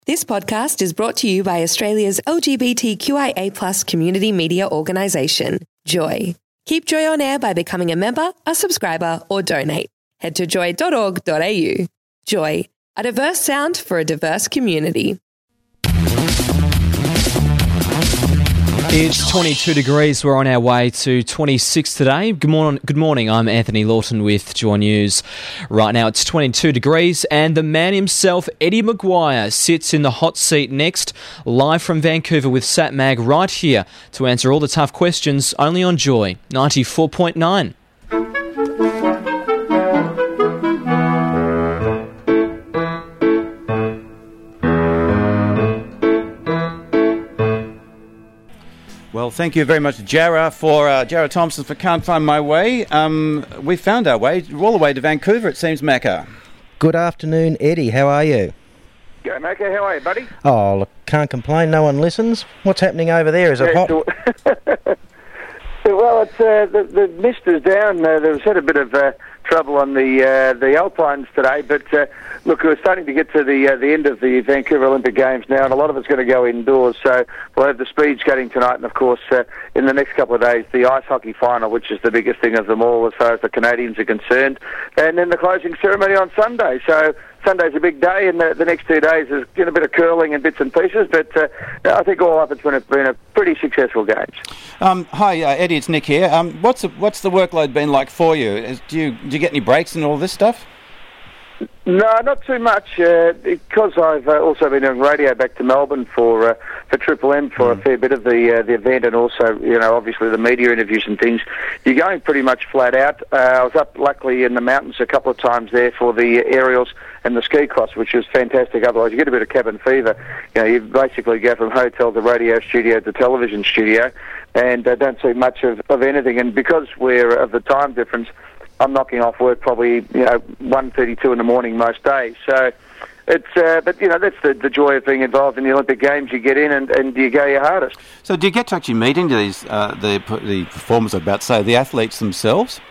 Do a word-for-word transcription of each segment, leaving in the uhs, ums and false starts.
This podcast is brought to you by Australia's L G B T Q I A plus community media organisation, Joy. Keep Joy on air by becoming a member, a subscriber or donate. Head to joy dot org dot a u. Joy, a diverse sound for a diverse community. It's twenty-two degrees. We're on our way to twenty-six today. Good morning. Good morning. I'm Anthony Lawton with Joy News. Right now it's twenty-two degrees and the man himself, Eddie McGuire, sits in the hot seat next, live from Vancouver with Sat Mag right here to answer all the tough questions only on Joy ninety-four point nine. Well, thank you very much, Jarrah, for uh, Jarrah Thompson for Can't Find My Way. Um, we found our way all the way to Vancouver, it seems, Macca. Good afternoon, Eddie. How are you? Go, Macca. How are you, buddy? Oh, look, can't complain. No one listens. What's happening over there? Is it Yeah, hot? so- well, it's uh, the, the mist is down. Uh, there's had a bit of uh, trouble on the uh, the Alpines today, but uh, look, we're starting to get to the uh, the end of the Vancouver Olympic Games now, and a lot of it's going to go indoors. So we'll have the speed skating tonight, and of course, uh, in the next couple of days, the ice hockey final, which is the biggest thing of them all as far as the Canadians are concerned, and then the closing ceremony on Sunday. So Sunday's a big day, and the, the next two days is you know, a bit of curling and bits and pieces, but uh, I think all up it's been a, been a pretty successful games. Um, hi, uh, Eddie, it's Nick here. Um, what's the, what's the workload been like for you? Is, do you do you get any breaks and all this stuff? No, not too much, uh, because I've uh, also been doing radio back to Melbourne for uh, for Triple M for mm. a fair bit of the uh, the event, and also, you know, obviously the media interviews and things. You're going pretty much flat out. Uh, I was up, luckily, in the mountains a couple of times there for the aerials and the ski cross, which was fantastic. Otherwise, you get a bit of cabin fever. You know, you basically go from hotel to radio studio to television studio, and uh, don't see much of, of anything. And because we're of the time difference, I'm knocking off work probably, you know, one thirty-two in the morning most days. So it's, uh, but, you know, that's the, the joy of being involved in the Olympic Games. You get in and, and you go your hardest. So do you get to actually meet into these, uh, the, the performers, I'm about to say, the athletes themselves?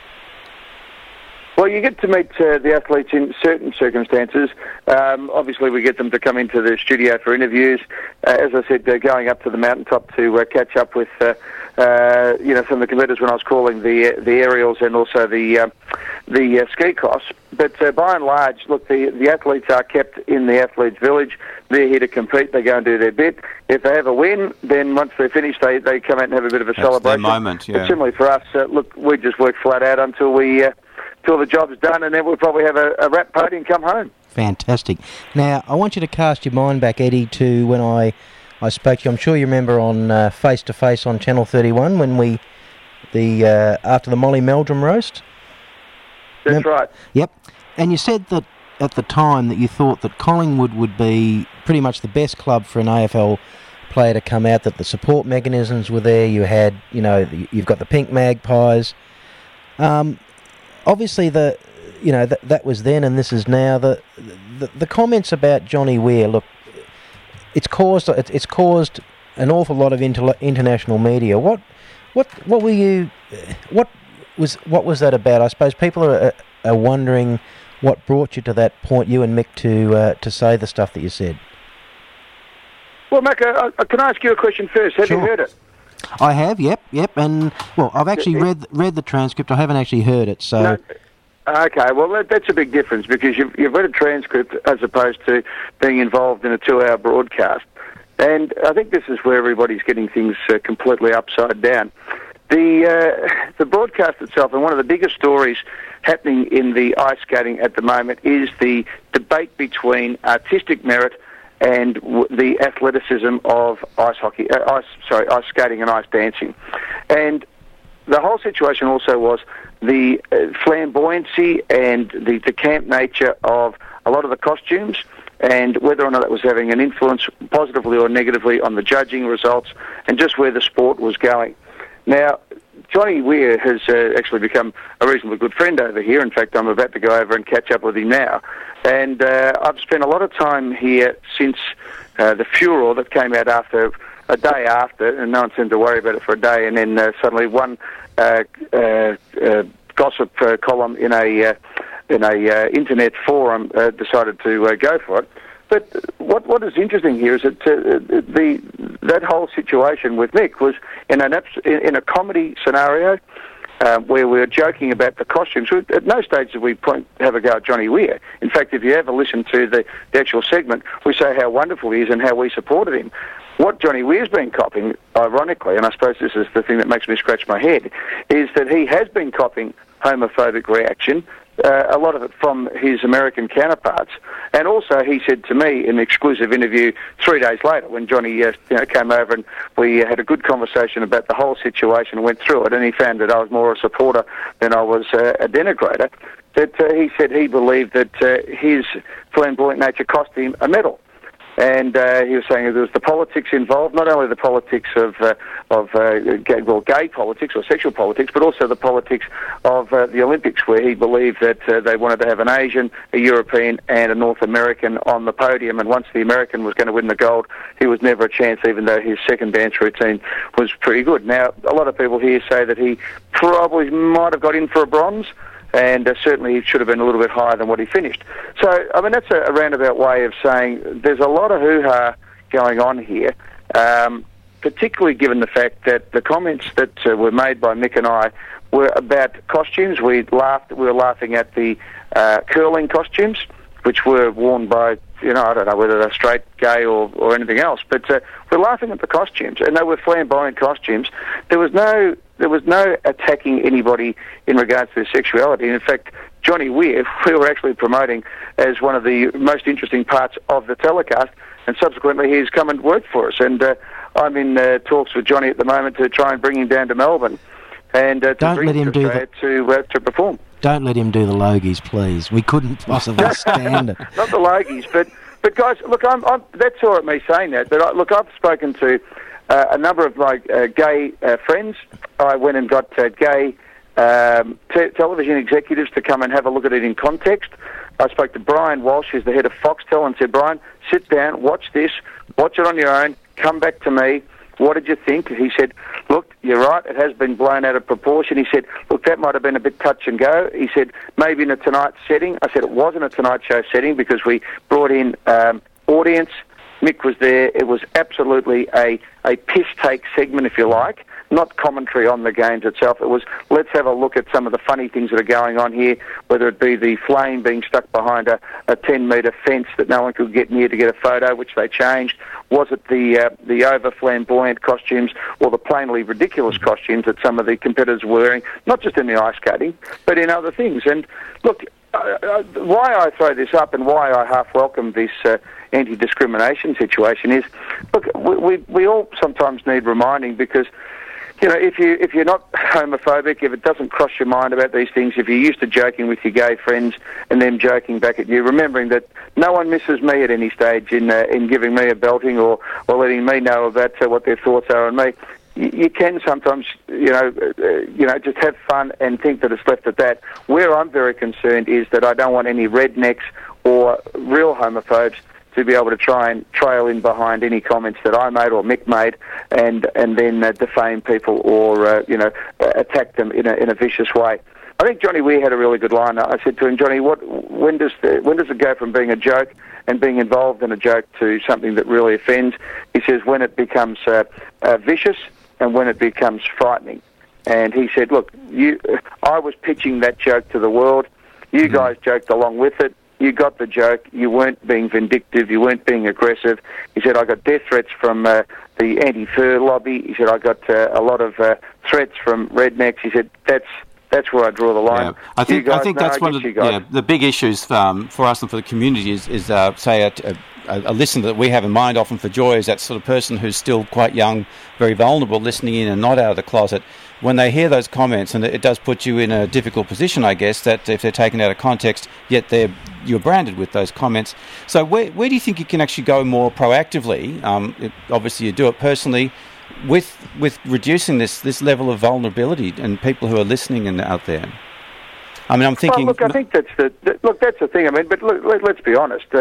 Well, you get to meet uh, the athletes in certain circumstances. Um, obviously, we get them to come into the studio for interviews. Uh, as I said, uh, going up to the mountaintop to uh, catch up with, uh, uh, you know, some of the competitors when I was calling the the aerials and also the uh, the uh, ski cross. But uh, by and large, look, the the athletes are kept in the athletes' village. They're here to compete. They go and do their bit. If they have a win, then once they're finished, they, they come out and have a bit of a That's celebration. their moment, yeah. But similarly for us, uh, look, we just work flat out until we. Uh, till the job's done, and then we'll probably have a, a wrap party and come home. Fantastic. Now, I want you to cast your mind back, Eddie, to when I, I spoke to you. I'm sure you remember on uh, Face to Face on Channel thirty-one when we, the uh, after the Molly Meldrum roast. That's right. Yep. And you said that at the time that you thought that Collingwood would be pretty much the best club for an A F L player to come out, that the support mechanisms were there. You had, you know, you've got the Pink Magpies. Um... Obviously, the you know that that was then, and this is now. The the, the comments about Johnny Weir, look, it's caused it's caused an awful lot of inter, international media. What what what were you? What was what was that about? I suppose people are, are wondering what brought you to that point, you and Mick, to uh, to say the stuff that you said. Well, Macca, uh, can I ask you a question first? Have Sure. you heard it? I have, yep, yep, and well, I've actually read read the transcript. I haven't actually heard it, so. No. Okay, well, that, that's a big difference because you've, you've read a transcript as opposed to being involved in a two-hour broadcast. And I think this is where everybody's getting things uh, completely upside down. The uh, the broadcast itself, and one of the biggest stories happening in the ice skating at the moment is the debate between artistic merit and w- the athleticism of ice hockey, uh, ice sorry, ice skating and ice dancing. And the whole situation also was the uh, flamboyancy and the, the camp nature of a lot of the costumes, and whether or not that was having an influence positively or negatively on the judging results and just where the sport was going. Now, Johnny Weir has uh, actually become a reasonably good friend over here. In fact, I'm about to go over and catch up with him now. And uh, I've spent a lot of time here since uh, the furor that came out after a day after, and no one seemed to worry about it for a day, and then uh, suddenly one uh, uh, uh, gossip uh, column in a uh, in a uh, internet forum uh, decided to uh, go for it. but what what is interesting here is that uh, the that whole situation with Mick was in an abs- in a comedy scenario uh, where we were joking about the costumes. We, at no stage did we point, have a go at Johnny Weir. In fact, if you ever listen to the, the actual segment, we say how wonderful he is and how we supported him. What Johnny Weir's been copying, ironically, and I suppose this is the thing that makes me scratch my head, is that he has been copying homophobic reaction, uh, a lot of it from his American counterparts. And also he said to me in an exclusive interview three days later when Johnny uh, you know, came over and we had a good conversation about the whole situation and went through it, and he found that I was more a supporter than I was uh, a denigrator, that uh, he said he believed that uh, his flamboyant nature cost him a medal. And uh, he was saying that there was the politics involved, not only the politics of uh, of uh, gay, well, gay politics or sexual politics, but also the politics of uh, the Olympics, where he believed that uh, they wanted to have an Asian, a European, and a North American on the podium. And once the American was going to win the gold, he was never a chance, even though his second dance routine was pretty good. Now, a lot of people here say that he probably might have got in for a bronze, and uh, certainly he should have been a little bit higher than what he finished. So, I mean, that's a, a roundabout way of saying there's a lot of hoo-ha going on here, um, particularly given the fact that the comments that uh, were made by Mick and I were about costumes. We laughed. We were laughing at the uh, curling costumes, which were worn by, you know, I don't know whether they're straight, gay, or, or anything else, but uh, we're laughing at the costumes, and they were flamboyant costumes. There was no... There was no attacking anybody in regards to their sexuality. And in fact, Johnny Weir, we were actually promoting as one of the most interesting parts of the telecast, and subsequently he's come and worked for us. And uh, I'm in uh, talks with Johnny at the moment to try and bring him down to Melbourne and uh, to Don't bring let him to, do uh, the... to, uh, to perform. Don't let him do the Logies, please. We couldn't possibly stand it. Not the Logies, but, but guys, look, I'm, I'm, that's all right, me saying that, but I, look, I've spoken to Uh, a number of my uh, gay uh, friends. I went and got uh, gay um, te- television executives to come and have a look at it in context. I spoke to Brian Walsh, who's the head of Foxtel, and said, Brian, sit down, watch this, watch it on your own, come back to me. What did you think? He said, look, you're right, it has been blown out of proportion. He said, look, that might have been a bit touch and go. He said, maybe in a Tonight setting. I said, it wasn't a Tonight Show setting because we brought in um, audience. Mick was there. It was absolutely a, a piss-take segment, if you like, not commentary on the games itself. It was, let's have a look at some of the funny things that are going on here, whether it be the flame being stuck behind a, a ten-metre fence that no one could get near to get a photo, which they changed. Was it the uh, the over-flamboyant costumes or the plainly ridiculous costumes that some of the competitors were wearing, not just in the ice skating, but in other things? And look, uh, uh, why I throw this up and why I half welcome this uh, anti-discrimination situation is, look, we, we we all sometimes need reminding because, you know, if you if you're not homophobic, if it doesn't cross your mind about these things, if you're used to joking with your gay friends and them joking back at you, remembering that no one misses me at any stage in uh, in giving me a belting or, or letting me know about uh, what their thoughts are on me. You, you can sometimes, you know, uh, you know, just have fun and think that it's left at that. Where I'm very concerned is that I don't want any rednecks or real homophobes to be able to try and trail in behind any comments that I made or Mick made, and and then uh, defame people or uh, you know uh, attack them in a in a vicious way. I think Johnny Weir had a really good line. I said to him, Johnny, what when does the, when does it go from being a joke and being involved in a joke to something that really offends? He says when it becomes uh, uh, vicious and when it becomes frightening. And he said, look, you, I was pitching that joke to the world. You mm-hmm. guys joked along with it. You got the joke. You weren't being vindictive. You weren't being aggressive. He said, I got death threats from uh, the anti-fur lobby. He said, I got uh, a lot of uh, threats from rednecks. He said, that's that's where I draw the line. Yeah. I think guys, I think no, that's I one of the, yeah, the big issues um, for us and for the community is, is uh, say, a, a, a listener that we have in mind often for Joy is that sort of person who's still quite young, very vulnerable, listening in and not out of the closet. When they hear those comments, and it does put you in a difficult position, I guess, that if they're taken out of context, yet they're you're branded with those comments. So where where do you think you can actually go more proactively? Um, it, obviously, you do it personally with with reducing this this level of vulnerability and people who are listening and out there. I mean, I'm thinking. Well, look, I think that's the, the look. That's the thing. I mean, but look, let, let's be honest. Uh,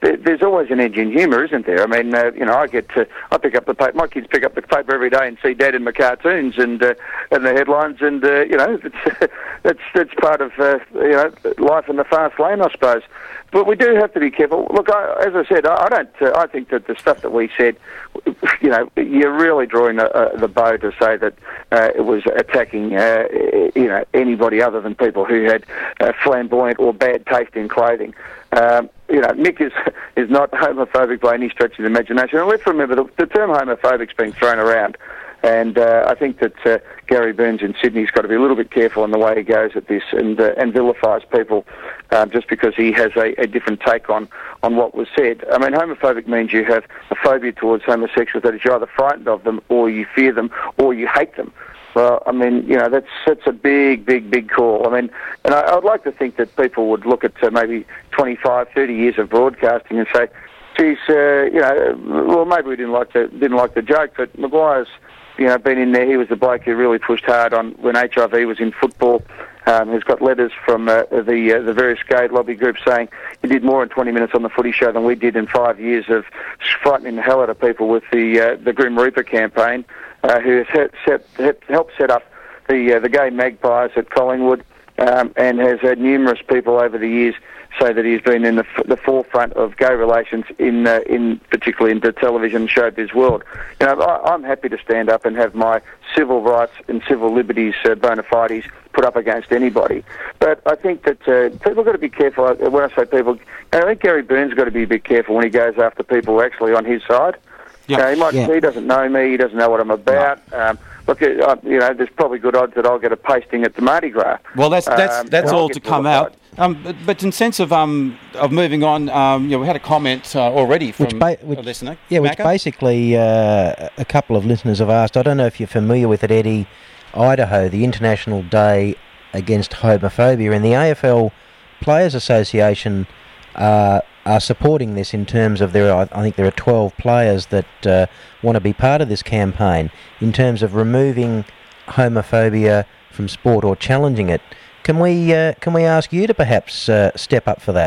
there, there's always an edge in humour, isn't there? I mean, uh, you know, I get to, I pick up the paper, my kids pick up the paper every day and see Dad in my cartoons and uh, and the headlines, and uh, you know, it's that's that's part of uh, you know life in the fast lane, I suppose. But we do have to be careful. Look, I, as I said, I, I don't. Uh, I think that the stuff that we said, you know, you're really drawing a, a, the bow to say that uh, it was attacking, uh, you know, anybody other than people who had uh, flamboyant or bad taste in clothing. Um, you know, Mick is is not homophobic by any stretch of the imagination. And let's remember the, the term homophobic's been thrown around. And uh, I think that uh, Gary Burns in Sydney's got to be a little bit careful in the way he goes at this and uh, and vilifies people um, just because he has a, a different take on, on what was said. I mean, homophobic means you have a phobia towards homosexuals, that is, you're either frightened of them or you fear them or you hate them. Well, I mean, you know, that's that's a big, big, big call. I mean, and I, I would like to think that people would look at uh, maybe twenty-five, thirty years of broadcasting and say, geez, uh, you know, well, maybe we didn't like the, didn't like the joke, but Maguire's, you know, been in there. He was the bloke who really pushed hard on when H I V was in football. Um, who's got letters from uh, the uh, the various gay lobby groups saying he did more in twenty minutes on the Footy Show than we did in five years of frightening the hell out of people with the uh, the Grim Reaper campaign. Uh, who has set, set, helped set up the uh, the gay magpies at Collingwood, um, and has had numerous people over the years say that he's been in the, f- the forefront of gay relations in uh, in particularly in the television showbiz world. You know, I, I'm happy to stand up and have my civil rights and civil liberties uh, bona fides put up against anybody. But I think that uh, people have got to be careful. When I say people, I think Gary Burns has got to be a bit careful when he goes after people actually on his side. Yep. Uh, he might. Yeah. He doesn't know me. He doesn't know what I'm about. No. Um, look, uh, you know, there's probably good odds that I'll get a pasting at the Mardi Gras. Well, that's that's um, that's all to come out. Um, but, but in sense of um of moving on, um, you know, we had a comment uh, already from which ba- which, a listener. Yeah, which Macca? basically uh, a couple of listeners have asked. I don't know if you're familiar with it, Eddie. Idaho, the International Day Against Homophobia, and the A F L Players Association Uh, are supporting this in terms of there are, I think there are twelve players that uh, want to be part of this campaign in terms of removing homophobia from sport or challenging it. Can we uh, can we ask you to perhaps uh, step up for that?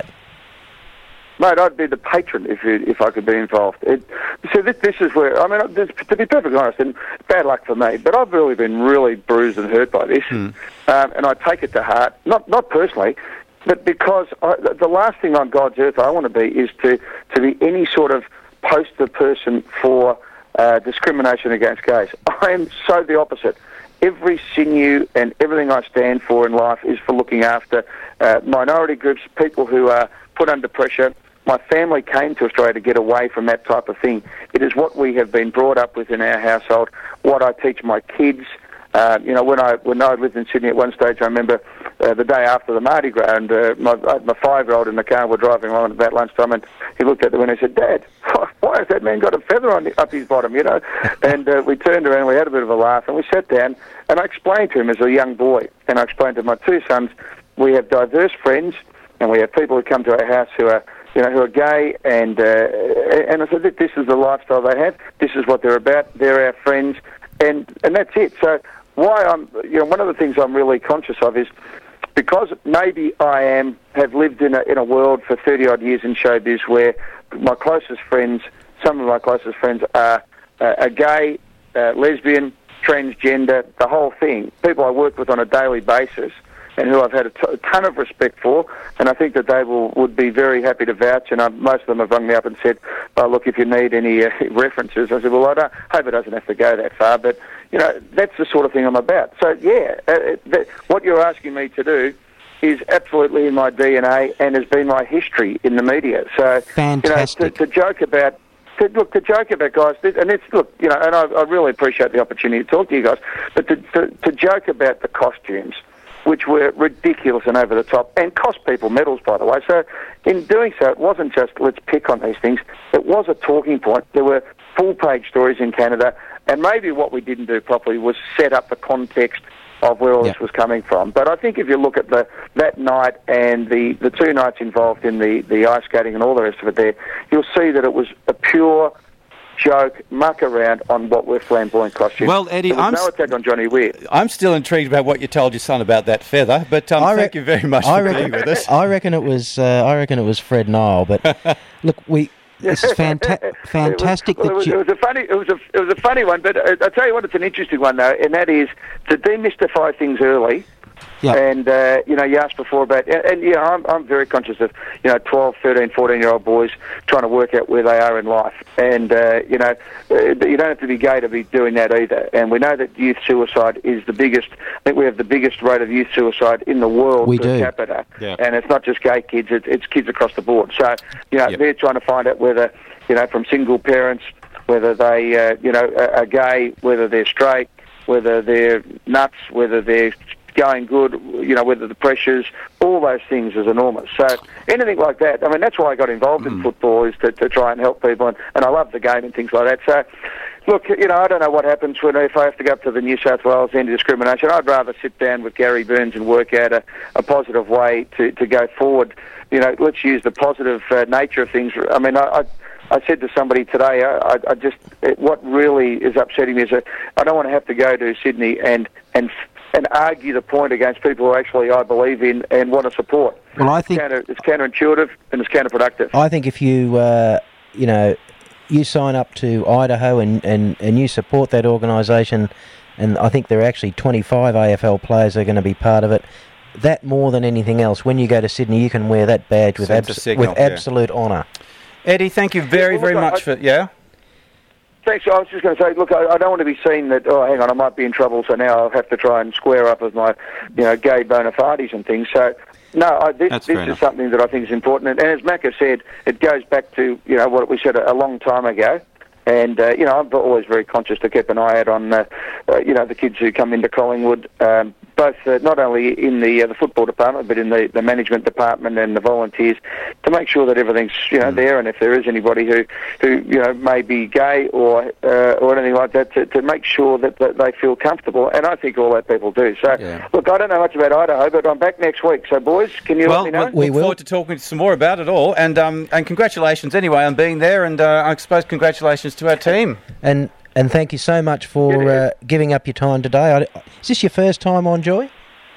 Mate, I'd be the patron if you, if I could be involved. It, so this, this is where, I mean, this, to be perfectly honest, and bad luck for me, but I've really been really bruised and hurt by this, mm. um, and I take it to heart, not not personally, but because I, the last thing on God's earth I want to be is to, to be any sort of poster person for uh, discrimination against gays. I am so the opposite. Every sinew and everything I stand for in life is for looking after uh, minority groups, people who are put under pressure. My family came to Australia to get away from that type of thing. It is what we have been brought up with in our household, what I teach my kids. Uh, you know, when I when I lived in Sydney at one stage, I remember uh, the day after the Mardi Gras, and uh, my, my five-year-old in the car were driving along at about lunchtime, and he looked at the window and said, "Dad, why has that man got a feather on up his bottom?" You know, and uh, we turned around, we had a bit of a laugh, and we sat down, and I explained to him as a young boy, and I explained to my two sons, we have diverse friends, and we have people who come to our house who are, you know, who are gay, and uh, and I said, this is the lifestyle they have, this is what they're about, they're our friends, and and that's it. So why I'm, you know, one of the things I'm really conscious of is because maybe I am have lived in a in a world for thirty odd years in showbiz where my closest friends, some of my closest friends are uh, are gay, uh, lesbian, transgender, the whole thing. People I work with on a daily basis, and who I've had a, t- a ton of respect for, and I think that they will would be very happy to vouch, and I, most of them have rung me up and said, oh, look, if you need any uh, references. I said, well, I don't, hope it doesn't have to go that far, but, you know, that's the sort of thing I'm about. So, yeah, uh, that, what you're asking me to do is absolutely in my D N A and has been my history in the media. So, fantastic. You know, to, to joke about... To, look, to joke about guys, and it's, look, you know, and I, I really appreciate the opportunity to talk to you guys, but to, to, to joke about the costumes, which were ridiculous and over the top, and cost people medals, by the way. So in doing so, it wasn't just let's pick on these things. It was a talking point. There were full-page stories in Canada, and maybe what we didn't do properly was set up the context of where all yep. this was coming from. But I think if you look at the that night and the, the two nights involved in the, the ice skating and all the rest of it there, you'll see that it was a pure joke, muck around on what were flamboyant costumes. Well, Eddie, there was I'm no attack on Johnny Weir. I'm still intrigued about what you told your son about that feather, but um, I thank re- you very much I for reckon, being with us. I reckon it was. Uh, I reckon it was Fred Nile. But look, we. This is fanta- fantastic. It was, well, it, was, that you... it was a funny. It was a. It was a funny one. But uh, I tell you what, it's an interesting one though, and that is to demystify things early. Yep. And, uh, you know, you asked before about, and, and yeah, I'm, I'm very conscious of, you know, twelve, thirteen, fourteen-year-old boys trying to work out where they are in life. And, uh, you know, uh, you don't have to be gay to be doing that either. And we know that youth suicide is the biggest, I think we have the biggest rate of youth suicide in the world we per do. capita. Yeah. And it's not just gay kids, it's, it's kids across the board. So, you know, Yep. they're trying to find out whether, you know, from single parents, whether they, uh, you know, are, are gay, whether they're straight, whether they're nuts, whether they're going good, you know, whether the pressures, all those things is enormous. So anything like that, I mean, that's why I got involved mm. in football, is to, to try and help people, and, and I love the game and things like that. So, look, you know, I don't know what happens when if I have to go up to the New South Wales anti-discrimination. I'd rather sit down with Gary Burns and work out a, a positive way to, to go forward. You know, let's use the positive uh, nature of things. I mean, I... I I said to somebody today, I, I just, it, what really is upsetting me is that I don't want to have to go to Sydney and, and and argue the point against people who actually I believe in and want to support. Well, I think it's, counter, it's counterintuitive and it's counterproductive. I think if you, uh, you know, you sign up to Idaho and, and, and you support that organisation, and I think there are actually twenty-five A F L players that are going to be part of it. That more than anything else, when you go to Sydney, you can wear that badge with abs- signal, with yeah. absolute honour. Eddie, thank you very, well, very look, much I, for... Yeah? Thanks. I was just going to say, look, I, I don't want to be seen that, oh, hang on, I might be in trouble, so now I'll have to try and square up with my, you know, gay bona fides and things. So, no, I, this, this is something that I think is important. And, and as Macca said, it goes back to, you know, what we said a, a long time ago. And, uh, you know, I'm always very conscious to keep an eye out on, uh, uh, you know, the kids who come into Collingwood, um, both uh, not only in the uh, the football department, but in the, the management department and the volunteers, to make sure that everything's, you know, mm. there. And if there is anybody who, who you know, may be gay or uh, or anything like that, to, to make sure that, that they feel comfortable. And I think all that people do. So, yeah. Look, I don't know much about Idaho, but I'm back next week. So, boys, can you well, let me know? Well, we look will. forward to talking some more about it all. And um, and congratulations anyway on being there. And uh, I suppose congratulations to our team. And and thank you so much for uh, giving up your time today. I, is this your first time on, Joy?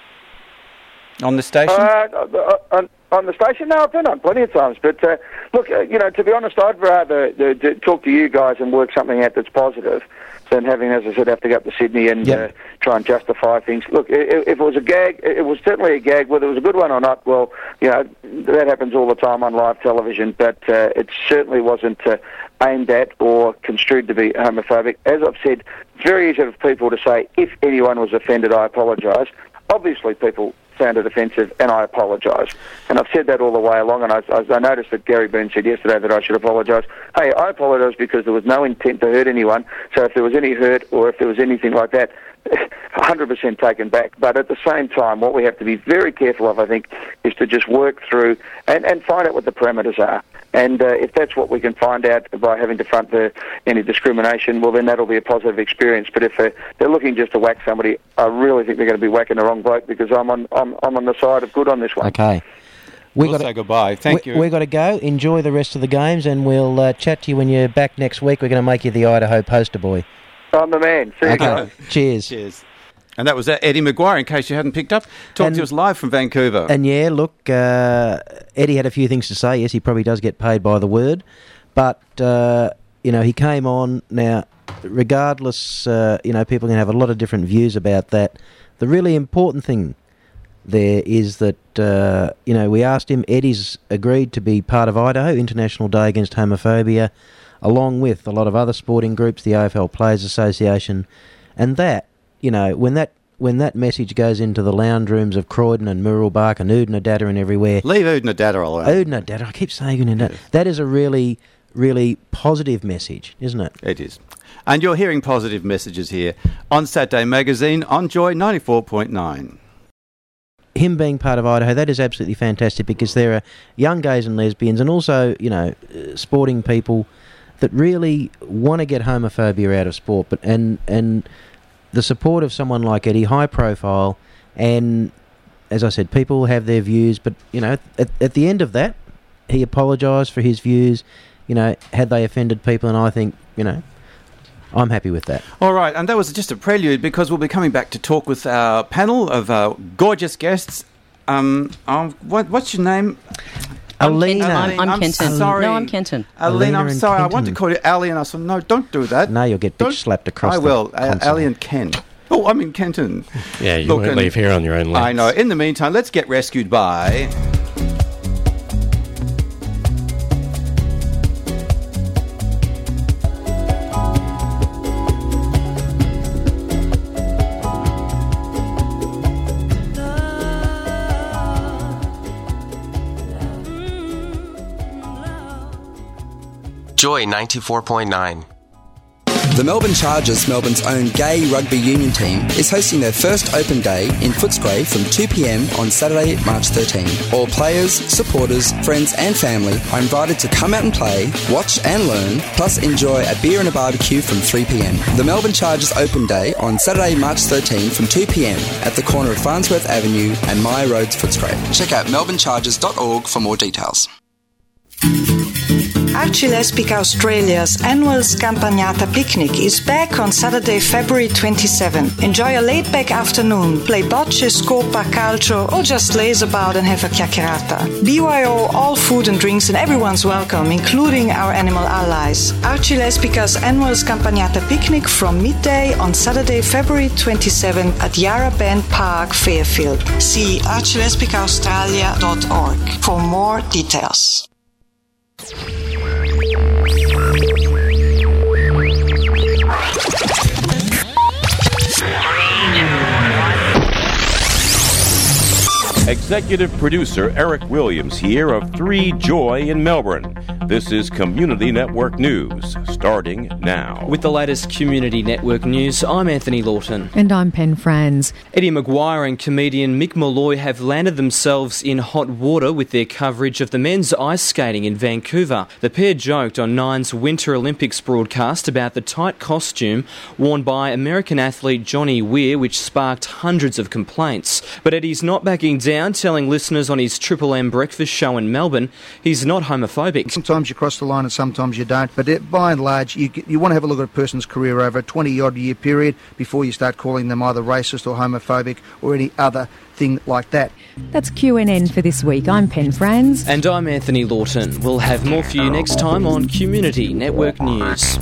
On the station? Uh, on, on the station? No, I've been on plenty of times. But, uh, look, uh, you know, to be honest, I'd rather uh, d- talk to you guys and work something out that's positive than having, as I said, have to go up to Sydney and yep. uh, try and justify things. Look, if, if it was a gag, it was certainly a gag. Whether it was a good one or not, well, you know, that happens all the time on live television. But uh, it certainly wasn't uh, aimed at or construed to be homophobic. As I've said, very easy for people to say, if anyone was offended, I apologise. Obviously, people found it offensive, and I apologise. And I've said that all the way along, and I, I, I noticed that Gary Burns said yesterday that I should apologise. Hey, I apologise because there was no intent to hurt anyone, so if there was any hurt or if there was anything like that, one hundred percent taken back. But at the same time, what we have to be very careful of, I think, is to just work through and, and find out what the parameters are. And uh, if that's what we can find out by having to front the, any discrimination, well, then that'll be a positive experience. But if they're, they're looking just to whack somebody, I really think they're going to be whacking the wrong bloke, because I'm on I'm, I'm on the side of good on this one. Okay. We we'll got say to, goodbye. Thank we, you. We've got to go. Enjoy the rest of the games, and we'll uh, chat to you when you're back next week. We're going to make you the Idaho poster boy. I'm the man. See you okay. guys. Cheers. Cheers. And that was uh, Eddie Maguire, in case you hadn't picked up. Talking and, to us live from Vancouver. And yeah, look, uh, Eddie had a few things to say. Yes, he probably does get paid by the word. But, uh, you know, he came on. Now, regardless, uh, you know, people can have a lot of different views about that. The really important thing there is that, uh, you know, we asked him, Eddie's agreed to be part of Idaho, International Day Against Homophobia, along with a lot of other sporting groups, the A F L Players Association, and that, you know, when that when that message goes into the lounge rooms of Croydon and Mooroolbark and Oodnadatta and everywhere... Leave Oodnadatta alone. Oodnadatta, I keep saying Oodnadatta. Yes. That is a really, really positive message, isn't it? It is. And you're hearing positive messages here on Saturday Magazine on Joy ninety-four point nine. Him being part of Idaho, that is absolutely fantastic, because there are young gays and lesbians and also, you know, uh, sporting people that really want to get homophobia out of sport, but and and... the support of someone like Eddie, high profile, and as I said, people have their views, but, you know, at, at the end of that, he apologised for his views. you know, had they offended people, and I think, you know, I'm happy with that. All right, and that was just a prelude, because we'll be coming back to talk with our panel of uh, gorgeous guests. Um, um, what, what's your name? Alina. I'm, I'm, I'm Kenton. Sorry. No, I'm Kenton. Alina, I'm and sorry. Kenton. I want to call you Ali, and I said, no, don't do that. No, you'll get Don't- bitch slapped across I the will. Uh, console. Ali and Ken. Oh, I'm in Kenton. Yeah, you Look, won't and- leave here on your own legs. I know. In the meantime, let's get rescued by... Joy ninety-four point nine. The Melbourne Chargers, Melbourne's own gay rugby union team, is hosting their first open day in Footscray from two p.m. on Saturday, March thirteenth. All players, supporters, friends and family are invited to come out and play, watch and learn, plus enjoy a beer and a barbecue from three p.m. The Melbourne Chargers Open Day on Saturday, March thirteenth from two p.m. at the corner of Farnsworth Avenue and Maya Roads, Footscray. Check out melbourne chargers dot org for more details. Archilesbic Australia's annual Scampagnata picnic is back on Saturday, February twenty-seventh. Enjoy a laid-back afternoon, play bocce, scopa, calcio, or just laze about and have a chiacchierata. B Y O, all food and drinks and everyone's welcome, including our animal allies. Archilesbica's annual Scampagnata picnic from midday on Saturday, February twenty-seventh at Yarra Bend Park, Fairfield. See archilesbic australia dot org for more details. Executive producer Eric Williams here of three Joy in Melbourne. This is Community Network News, starting now. With the latest Community Network news, I'm Anthony Lawton. And I'm Pen Franz. Eddie Maguire and comedian Mick Molloy have landed themselves in hot water with their coverage of the men's ice skating in Vancouver. The pair joked on Nine's Winter Olympics broadcast about the tight costume worn by American athlete Johnny Weir, which sparked hundreds of complaints. But Eddie's not backing down, telling listeners on his Triple M breakfast show in Melbourne he's not homophobic. Sometimes you cross the line and sometimes you don't, but it, by and large you, you want to have a look at a person's career over a twenty odd year period before you start calling them either racist or homophobic or any other thing like that. That's Q N N for this week. I'm Pen Franz. And I'm Anthony Lawton. We'll have more for you next time on Community Network News.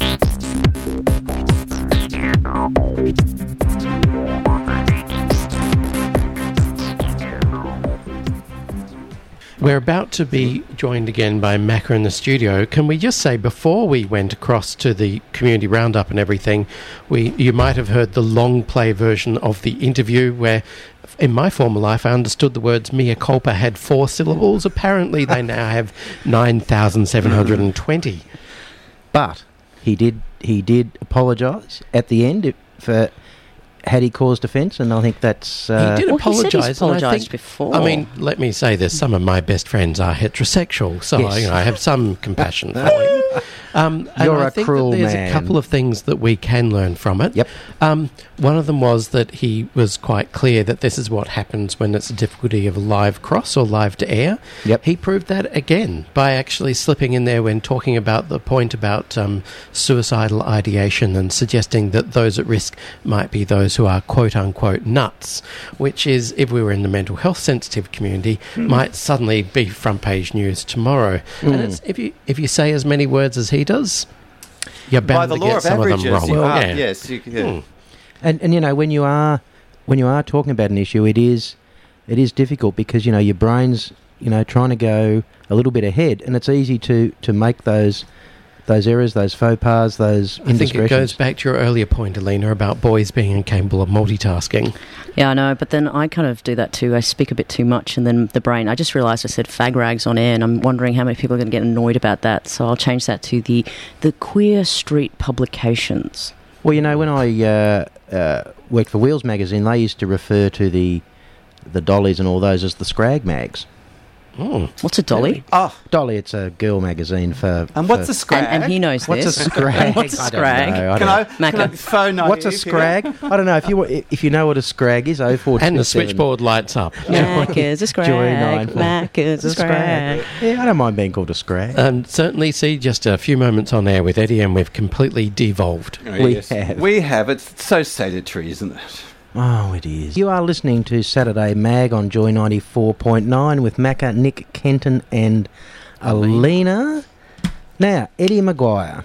We're about to be joined again by Macca in the studio. Can we just say, before we went across to the community roundup and everything, we you might have heard the long play version of the interview where, in my former life, I understood the words mea culpa had four syllables. Apparently they now have nine thousand seven hundred twenty. But he did he did apologise at the end for had he caused offence, and I think that's... Uh, he did well, apologise. He said he's apologised think, before. I mean, let me say this. Some of my best friends are heterosexual, so Yes. I, you know, I have some compassion for him. Um, and You're I a think cruel that there's man. a couple of things that we can learn from it. Yep. Um, one of them was that he was quite clear that this is what happens when it's a difficulty of a live cross or live to air. Yep. He proved that again by actually slipping in there when talking about the point about um, suicidal ideation and suggesting that those at risk might be those who are quote-unquote nuts, which is, if we were in the mental health sensitive community, mm. might suddenly be front page news tomorrow. Mm. And it's, if you if you say as many words as he does, you're bound By the to law get of some averages, of them wrong. you are, yeah. yes. You, yeah. Mm. And and you know, when you are when you are talking about an issue, it is it is difficult because, you know, your brain's, you know, trying to go a little bit ahead, and it's easy to, to make those those errors, those faux pas, those I think it goes indiscretions. back to your earlier point, Alina, about boys being incapable of multitasking. Yeah, I know, but then I kind of do that too. I speak a bit too much, and then the brain... I just realised I said fag rags on air, and I'm wondering how many people are going to get annoyed about that, so I'll change that to the, the Queer Street Publications. Well, you know, when I uh, uh, worked for Wheels magazine, they used to refer to the the dollies and all those as the scrag mags. Oh. What's a dolly? Oh, Dolly, it's a girl magazine for... And for what's a scrag? And, and he knows What's this. a scrag? What's a I don't scrag? know, I Can don't I, know. can I Macca. be phone naive What's a here? scrag? I don't know. If you if you know what a scrag is, oh four two seven. And the switchboard lights up. Macca's a scrag. Joy nine four. Macca's a scrag. Yeah, I don't mind being called a scrag. Um, certainly, see, just a few moments on air with Eddie and we've completely devolved. Oh, We yes. have. We have. It's so sedentary, isn't it? Oh, it is. You are listening to Saturday Mag on Joy ninety-four point nine with Macca, Nick, Kenton and Alina. Now, Eddie Maguire.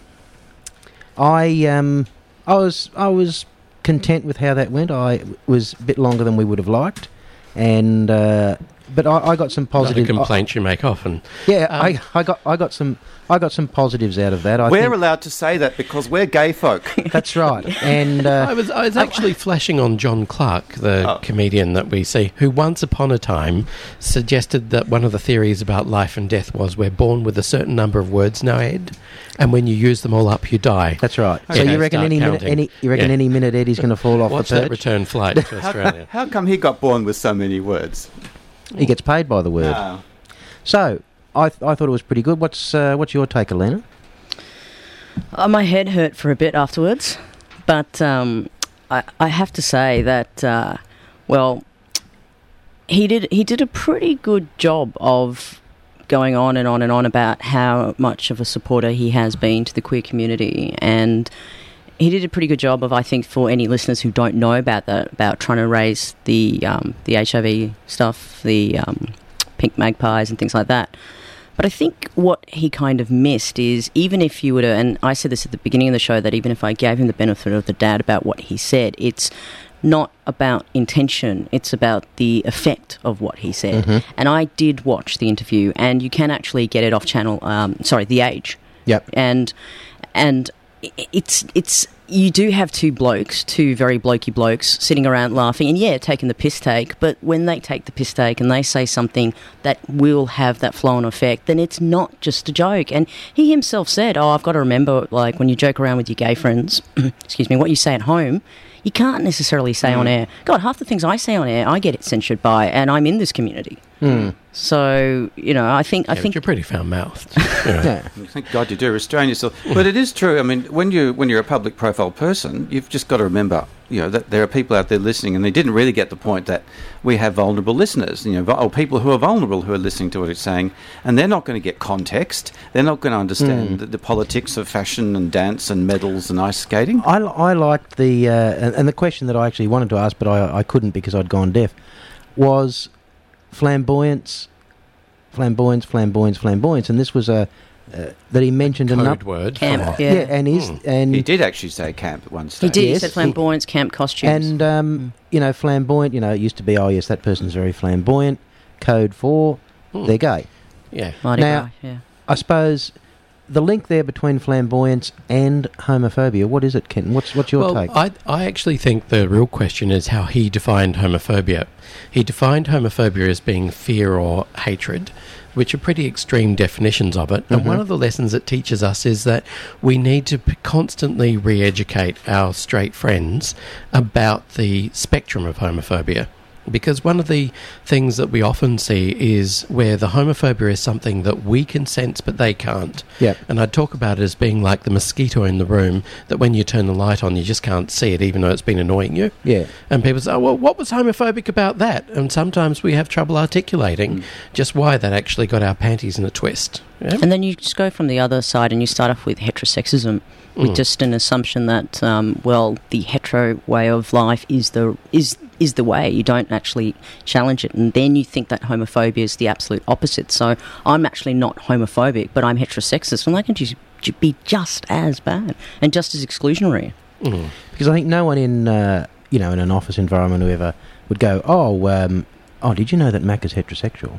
I um, I was I was content with how that went. I it was a bit longer than we would have liked, and uh, but I, I got some positive Not a complaint you make often. Yeah, Um, I, I got I got some I got some positives out of that. I we're think allowed to say that because we're gay folk. that's right, and uh, I was I was actually flashing on John Clark, the Oh. comedian that we see, who once upon a time suggested that one of the theories about life and death was we're born with a certain number of words in our head, and when you use them all up, you die. that's right. So Okay, you reckon start any minute, counting. any you reckon Yeah. any minute Eddie's going to fall off What's the that perch? return flight to How, Australia? how come he got born with so many words? He gets paid by the word. No. So I th- I thought it was pretty good. What's uh, what's your take, Alina? Uh, my head hurt for a bit afterwards, but um, I, I have to say that, uh, well, he did he did a pretty good job of going on and on and on about how much of a supporter he has been to the queer community, and he did a pretty good job of, I think, for any listeners who don't know about that, about trying to raise the um, the H I V stuff, the um, pink magpies and things like that. But I think what he kind of missed is, even if you were to, and I said this at the beginning of the show, that even if I gave him the benefit of the doubt about what he said, it's not about intention, it's about the effect of what he said. Mm-hmm. And I did watch the interview, and you can actually get it off channel, um, sorry, The Age. Yep. And, and it's, it's, you do have two blokes, two very blokey blokes, sitting around laughing and, yeah, taking the piss take. But when they take the piss take and they say something that will have that flow-on effect, then it's not just a joke. And he himself said, oh, I've got to remember, like, when you joke around with your gay friends, excuse me, what you say at home, you can't necessarily say mm. on air. God, half the things I say on air, I get it censured by, and I'm in this community. Mm. So, you know, I think... Yeah, I think you're pretty foul-mouthed. Yeah. Yeah. Thank God you do restrain yourself. But it is true. I mean, when you when you're a public profile person, you've just got to remember, you know, that there are people out there listening, and they didn't really get the point that we have vulnerable listeners, you know, or people who are vulnerable who are listening to what it's saying, and they're not going to get context. They're not going to understand Mm. the, the politics of fashion and dance and medals and ice skating. I, I liked the uh, and, and the question that I actually wanted to ask, but I, I couldn't because I'd gone deaf, was flamboyance, flamboyance, flamboyance, flamboyance, and this was a uh, that he mentioned a Code num- word. Camp, for- yeah. yeah, and he's Mm. and He did actually say camp at one he stage. did. He Yes. said flamboyance, camp costumes. and um, you know, flamboyant. You know, it used to be, oh yes, that person's very flamboyant. Code four, Mm. they're gay. Yeah. Mardi Now- Gras, yeah. I suppose the link there between flamboyance and homophobia. What is it, Kenton? What's what's your well, take? I, I actually think the real question is how he defined homophobia. He defined homophobia as being fear or hatred, which are pretty extreme definitions of it. And Mhm. one of the lessons it teaches us is that we need to p- constantly re-educate our straight friends about the spectrum of homophobia. Because one of the things that we often see is where the homophobia is something that we can sense but they can't. Yep. And I'd talk about it as being like the mosquito in the room that when you turn the light on you just can't see it even though it's been annoying you. Yeah. And people say, oh, well, what was homophobic about that? And sometimes we have trouble articulating Mm. just why that actually got our panties in a twist. Yeah? And then you just go from the other side and you start off with heterosexism, with Mm. just an assumption that, um, well, the hetero way of life is the is is the way. You don't actually challenge it. And then you think that homophobia is the absolute opposite. So I'm actually not homophobic, but I'm heterosexist. And that can just be just as bad and just as exclusionary. Mm. Because I think no one in uh, you know in an office environment or whoever would go, oh, um, oh, did you know that Mac is heterosexual?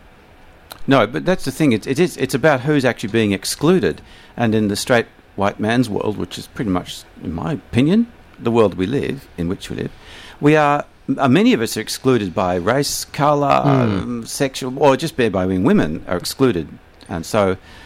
No, but that's the thing. It, it is. It's about who's actually being excluded, and in the straight white man's world, which is pretty much, in my opinion, the world we live in, which we live, we are. Uh, many of us are excluded by race, colour, Mm. um, sexual, or just bare by being women are excluded, and so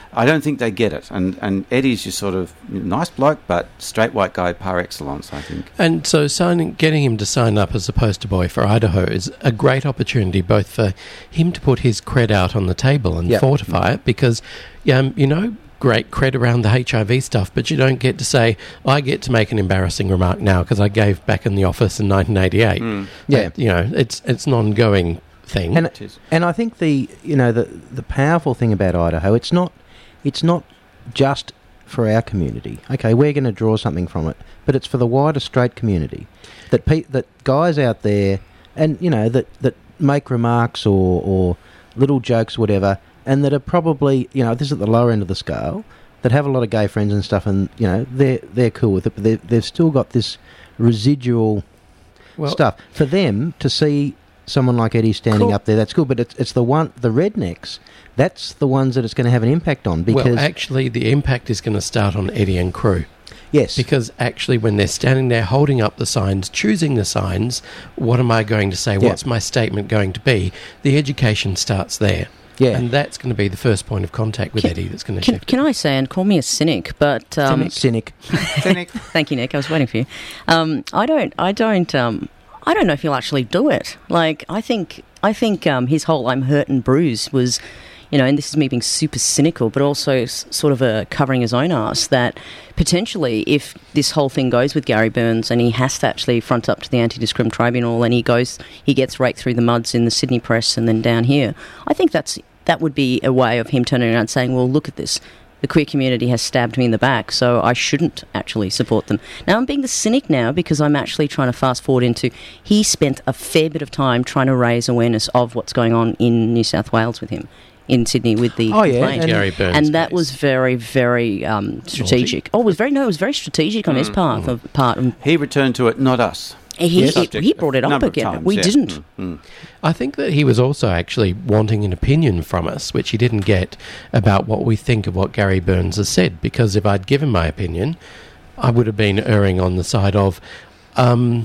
I don't think they get it. And and Eddie's just sort of nice bloke, but straight white guy par excellence, I think. And so signing, getting him to sign up as a poster boy for Idaho is a great opportunity, both for him to put his cred out on the table and yep. fortify it, because, um, you know, great cred around the H I V stuff, but you don't get to say, I get to make an embarrassing remark now because I gave back in the office in nineteen eighty-eight. Mm. Yeah. But, you know, it's it's an ongoing thing. And, and I think the, you know, the the powerful thing about Idaho, it's not it's not just for our community. Okay, we're going to draw something from it, but it's for the wider straight community. That pe- that guys out there, and, you know, that, that make remarks or, or little jokes, whatever, and that are probably, you know, this is at the lower end of the scale, that have a lot of gay friends and stuff, and, you know, they're, they're cool with it, but they've still got this residual well, stuff. For them to see someone like Eddie standing cool. up there, that's good, but it's, it's the one, the rednecks, that's the ones that it's going to have an impact on. Because well, actually, the impact is going to start on Eddie and crew. Yes. Because actually when they're standing there holding up the signs, choosing the signs, what am I going to say? Yeah. What's my statement going to be? The education starts there. Yeah. And that's going to be the first point of contact with can, Eddie that's going to can, shift. Can I say, and call me a cynic, but... Um, cynic. Cynic. Thank you, Nick. I was waiting for you. Um, I don't... I don't... Um, I don't know if he'll actually do it. Like, I think... I think um, his whole I'm hurt and bruised was... You know, and this is me being super cynical, but also s- sort of a covering his own arse, that potentially if this whole thing goes with Gary Burns and he has to actually front up to the Anti-Discrim Tribunal and he goes, he gets raked through the muds in the Sydney press and then down here, I think that's that would be a way of him turning around and saying, well, look at this. The queer community has stabbed me in the back, so I shouldn't actually support them. Now, I'm being the cynic now because I'm actually trying to fast forward into he spent a fair bit of time trying to raise awareness of what's going on in New South Wales with him. In Sydney with the oh, yeah. complaint. And, Gary Burns and that case. was very, very um, strategic. Oh, it was very no, it was very strategic on Mm, his part. mm. Of, part um, He returned to it, not us. he, Yes. he, he brought it up Number of again. times, we yeah. didn't. Mm, mm. I think that he was also actually wanting an opinion from us, which he didn't get, about what we think of what Gary Burns has said, because if I'd given my opinion, I would have been erring on the side of... Um,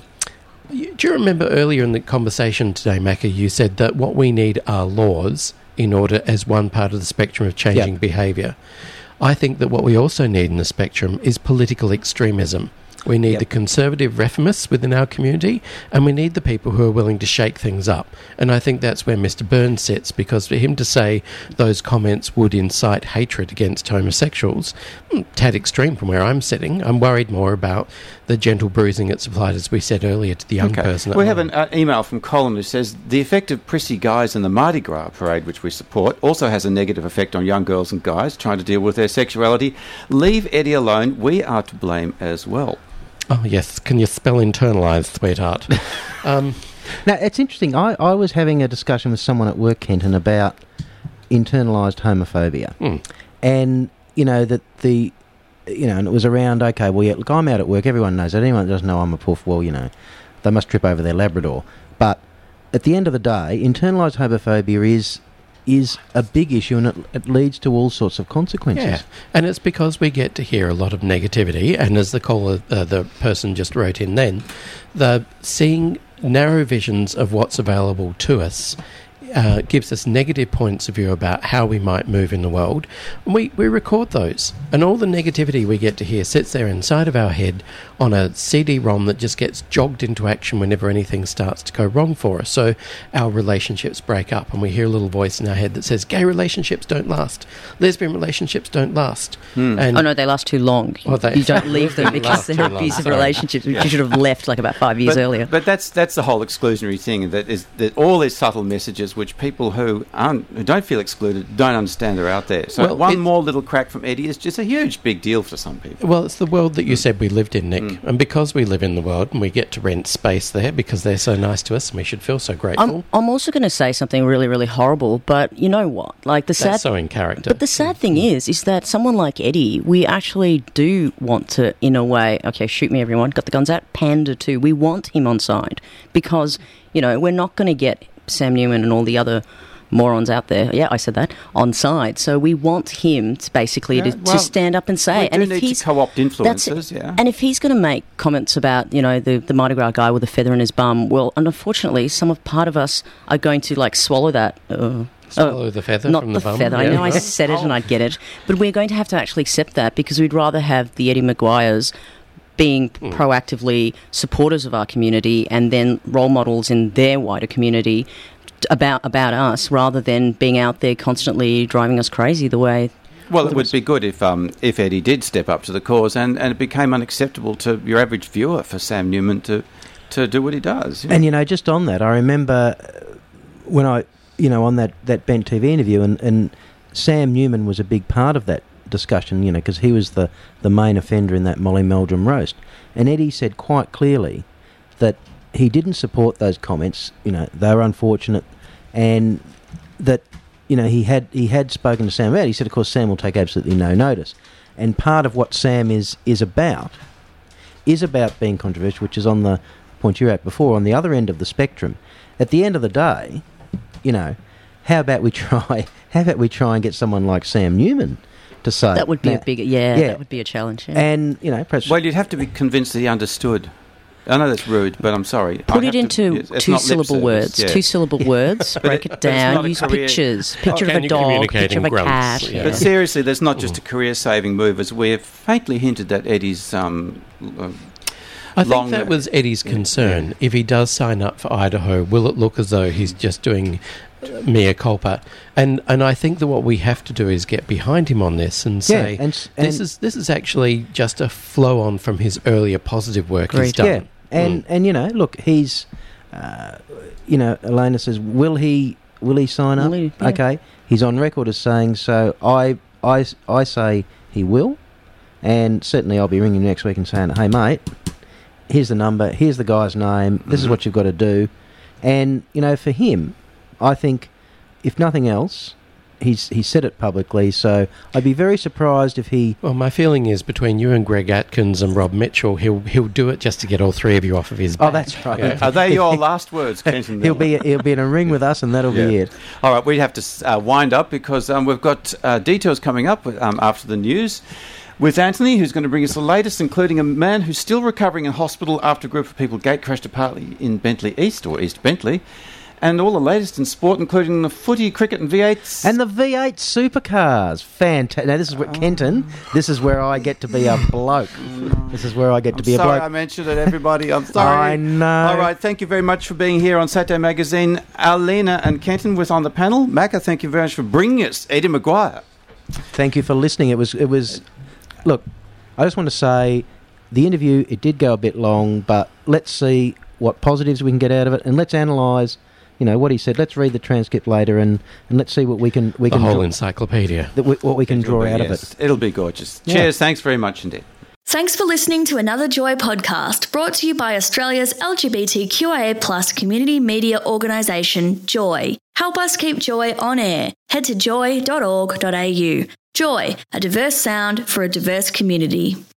do you remember earlier in the conversation today, Macca, you said that what we need are laws in order as one part of the spectrum of changing yep. behaviour. I think that what we also need in the spectrum is political extremism. We need Yep. the conservative reformists within our community, and we need the people who are willing to shake things up. And I think that's where Mister Burns sits, because for him to say those comments would incite hatred against homosexuals, mm, tad extreme from where I'm sitting. I'm worried more about the gentle bruising it's applied, as we said earlier, to the young Okay. person. at We have home. an uh, email from Colin who says, the effect of prissy guys in the Mardi Gras parade, which we support, also has a negative effect on young girls and guys trying to deal with their sexuality. Leave Eddie alone. We are to blame as well. Oh, yes. Can you spell internalised, sweetheart? um, Now, it's interesting. I, I was having a discussion with someone at work, Kenton, about internalised homophobia. Hmm. And, you know, that the, you know, and it was around, okay, well, yeah, look, I'm out at work. Everyone knows that. Anyone that doesn't know I'm a poof, well, you know, they must trip over their Labrador. But at the end of the day, internalised homophobia is is a big issue, and it, it leads to all sorts of consequences. Yeah, and it's because we get to hear a lot of negativity, and as the caller, uh, the person just wrote in then, the seeing narrow visions of what's available to us uh, gives us negative points of view about how we might move in the world. And we, we record those, and all the negativity we get to hear sits there inside of our head on a C D ROM that just gets jogged into action whenever anything starts to go wrong for us. So our relationships break up, and we hear a little voice in our head that says, gay relationships don't last, lesbian relationships don't last. Hmm. And Oh no, they last too long. Oh, they- you don't leave them They because last they're too long, abusive sorry. relationships, which you should have left like about five years but, earlier. But that's that's the whole exclusionary thing. That is that all these subtle messages, which people who aren't who don't feel excluded don't understand are out there. So Well, one it's- more little crack from Eddie is just a huge big deal for some people. Well, it's the world that you said we lived in, Nick. And because we live in the world and we get to rent space there because they're so nice to us and we should feel so grateful. I'm, I'm also going to say something really, really horrible, but you know what? Like the sad, That's so in character. But the sad thing is, is that someone like Eddie, we actually do want to, in a way, okay, shoot me, everyone, got the guns out, pander to. We want him on side because, you know, we're not going to get Sam Newman and all the other morons out there, yeah, I said that, on side. So we want him to basically Yeah, to, well, to stand up and say. we do and if need to he's co-opt that's- influencers, yeah. And if he's going to make comments about, you know, the, the Mardi Gras guy with a feather in his bum, well, and unfortunately, some of part of us are going to like swallow that. Uh, Swallow the feather not from the, the bum. feather. Yeah. I know I said it and I get it, but we're going to have to actually accept that because we'd rather have the Eddie Maguires being mm. proactively supporters of our community and then role models in their wider community about about us, rather than being out there constantly driving us crazy the way. Well, it would be good if um, if Eddie did step up to the cause, and, and it became unacceptable to your average viewer for Sam Newman to to do what he does. You know? And you know, just on that, I remember when I, you know, on that that Bent T V interview, and, and Sam Newman was a big part of that discussion, you know, because he was the, the main offender in that Molly Meldrum roast. And Eddie said quite clearly that he didn't support those comments, you know, they were unfortunate, and that, you know, he had he had spoken to Sam about it. He said, of course, Sam will take absolutely no notice. And part of what Sam is is about is about being controversial, which is on the point you were at before, on the other end of the spectrum. At the end of the day, you know, how about we try how about we try and get someone like Sam Newman to say that would be now, a big yeah, yeah, that would be a challenge. Yeah. And you know, perhaps well, you'd have to be convinced that he understood. I know that's rude, but I'm sorry. Put I'd it into to, two syllable words. Yeah. Two syllable words. Break it down. Use career, pictures. Picture oh, of a dog. Picture of a grunts, cat. Yeah. But seriously, that's not just a career-saving move, as we've faintly hinted that Eddie's. Um, uh, I think that was Eddie's concern. Yeah. If he does sign up for Idaho, will it look as though he's just doing mea culpa? And and I think that what we have to do is get behind him on this and say yeah, and, and this is this is actually just a flow on from his earlier positive work great. he's done. Yeah. And mm. and you know, look, he's, uh, you know, Elena says, will he will he sign up? Will he? Yeah. Okay, he's on record as saying so. I I I say he will, and certainly I'll be ringing him next week and saying, hey mate, here's the number, here's the guy's name, this mm-hmm. is what you've got to do, and you know, for him, I think, if nothing else, he's he said it publicly, so I'd be very surprised if he... Well, my feeling is between you and Greg Atkins and Rob Mitchell, he'll he'll do it just to get all three of you off of his back. Oh, that's right. Yeah. Are they your last words, Kenton? he'll be he'll be in a ring with us, and that'll yeah. be it. All right, we have to uh, wind up because um, we've got uh, details coming up um, after the news with Anthony, who's going to bring us the latest, including a man who's still recovering in hospital after a group of people gate crashed a party in Bentley East, or East Bentley. And all the latest in sport, including the footy, cricket and V eights. And the V eight supercars. Fantastic. Now, this is where, oh. Kenton, this is where I get to be a bloke. This is where I get I'm to be sorry a bloke. I mentioned it, everybody. I'm sorry. I know. All right, thank you very much for being here on Saturday Magazine. Alina and Kenton was on the panel. Macca, thank you very much for bringing us Eddie Maguire. Thank you for listening. It was, it was... Look, I just want to say the interview, it did go a bit long, but let's see what positives we can get out of it, and let's analyse... You know what he said. Let's read the transcript later, and, and let's see what we can we the can whole draw, encyclopedia. That we, what we can draw be, out yes. of it. It'll be gorgeous. Yeah. Cheers. Thanks very much indeed. Thanks for listening to another Joy podcast brought to you by Australia's L G B T Q I A plus community media organisation, Joy. Help us keep Joy on air. Head to joy dot org dot a u. Joy, a diverse sound for a diverse community.